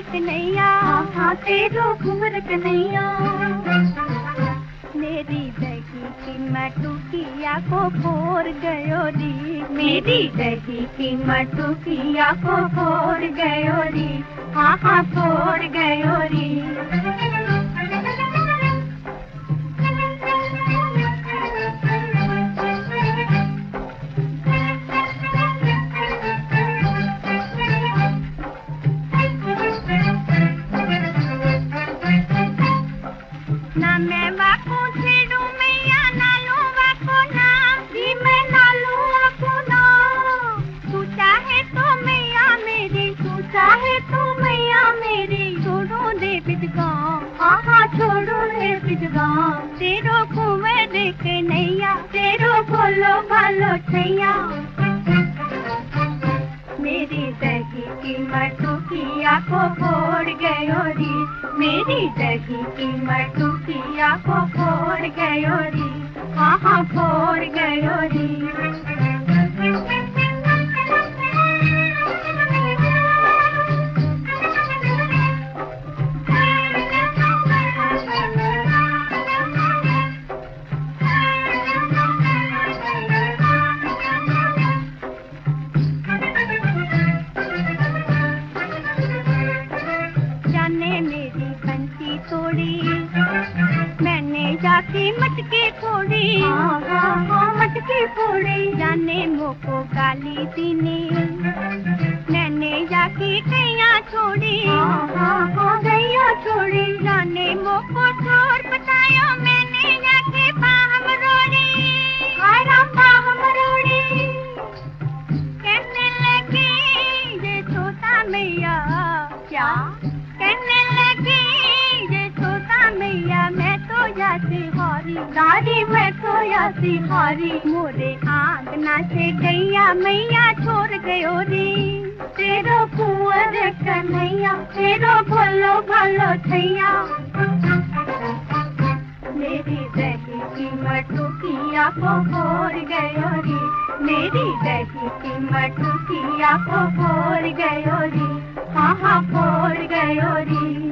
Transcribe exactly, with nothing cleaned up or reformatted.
कन्हैया, हाँ तेरो घूमर कन्हैया। मेरी दही की मटुकिया को फोड़ गयो री, मेरी दही की मटुकिया को फोड़ गयो री, हाँ हाँ फोड़ गयो री। ना मैं वाको छेड़ू मैया, नालू वाको ना, भी मैं नालू वाको ना। तू चाहे तो मैया मेरी, तू चाहे तो मैया मेरी, छोड़ो दे बिजगांव, हाँ हाँ छोड़ो दे बिजगांव। तेरो कुएं देख नैया, तेरो बोलो भालो छैया। मेरी दही की मटुकिया को फोड़ गयो री, मेरी दही की मटुकिया को फोड़ गयो री, हाँ हाँ फोड़ गयो री। मैंने जाके मटके फोड़ी, हाँ हाँ हाँ मटके फोड़ी। जाने मोको गाली दीने, मैंने जाके गैया छोड़ी, हाँ हाँ हाँ गैया छोड़ी। जाने मोको छोर बतायो, मैंने जाके बाहम रोड़ी, हाय राम बाहम रोड़ी। कहने लगी ये तोता मैया, क्या कहने लगी मैया, मैं तो यासी हारी दादी, मैं तो यासी हारी। मोरे आंगना से गैया मैया छोड़ गयो री, तेरो कुंवर कन्हैया, तेरो भोलो भालो छैया। मेरी दही की मटुकिया को फोड़ गयो री, मेरी दही की मटुकिया को फोड़ गयो री, हाँ हाँ फोड़ गयो री।